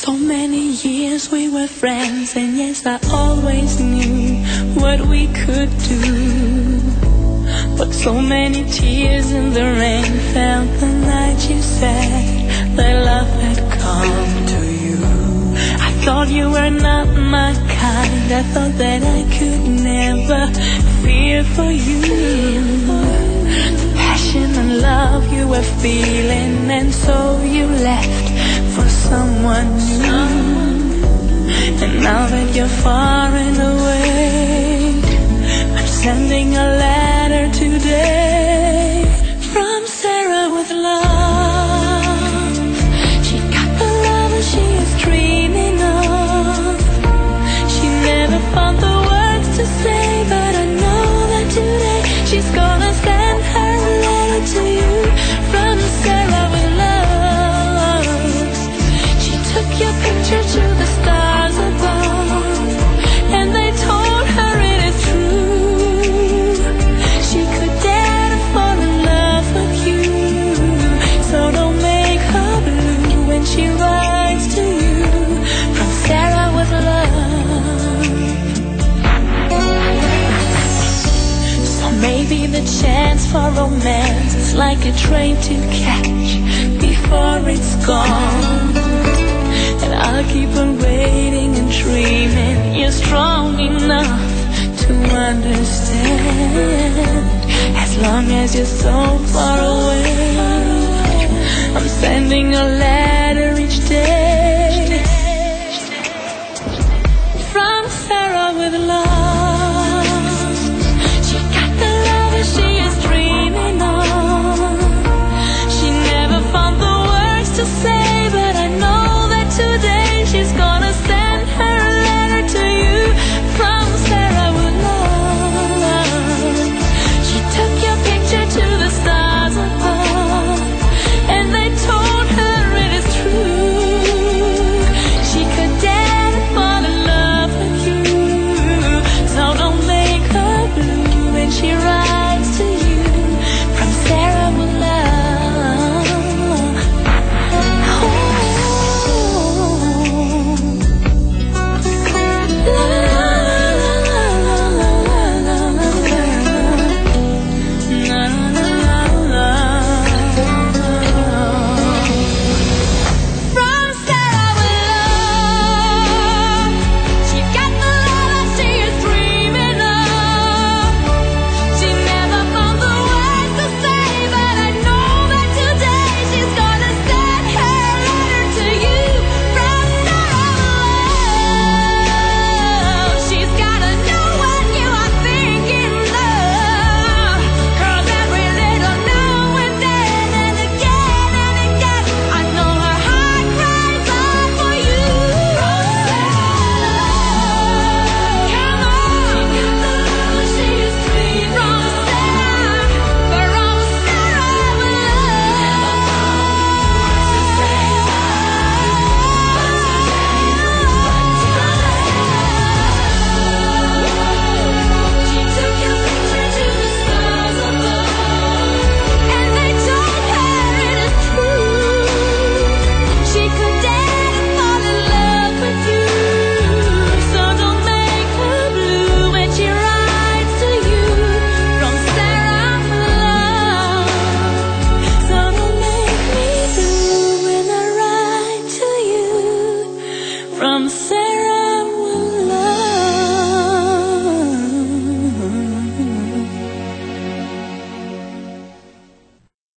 So many years we were friends, and yes, I always knew what we could do. But so many tears in the rain fell the night you said that love had come to you. I thought you were not my kind, I thought that I could never fear for you. The passion and love you were feeling, and so you left for someone new. And now that you're far and away, I'm sending a letter today from Sarah with love. She got the love that she is dreaming of. She never found the words to say, but I know that today she's gonna send her a letter to you from Sarah with love. She took your picture to the stars above, and they told her it is true. She could dare to fall in love with you, so don't make her blue when she writes to you from Sarah with love. So maybe the chance for romance is like a train to catch before it's gone. And I'll keep on waiting and dreaming you're strong enough to understand. As long as you're so far away, I'm sending a letter each day from Sarah with love. She got the love that she is dreaming of. She never found the words to say, but I know that today she's gonna send her a letter to you from Sarah with love. She took your picture to the stars above, and they told her it is true. She could dare to fall in love with you, so don't make her blue when she writes to you from Sarah with love. From Sarah.